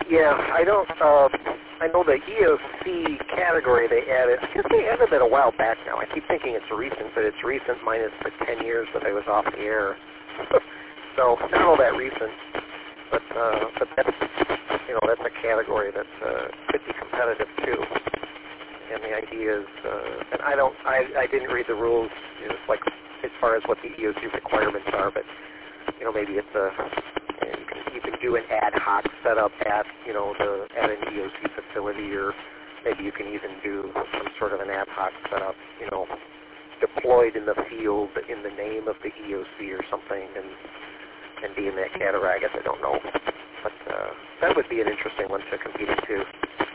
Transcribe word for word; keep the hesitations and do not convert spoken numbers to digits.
Yeah, I don't. Um, I know the E O C category they added. I guess they added it a while back now. I keep thinking it's recent, but it's recent minus the ten years that I was off the air. So not all that recent, but uh, but that's you know that's a category that uh, could be competitive too. And the idea is, uh, and I don't, I, I didn't read the rules, you know, like as far as what the E O C requirements are, but you know maybe it's a you can you can do an ad hoc setup at you know the at an E O C facility, or maybe you can even do some sort of an ad hoc setup, you know, deployed in the field in the name of the E O C or something, and and be in that category. I guess I don't know, but uh, that would be an interesting one to compete into.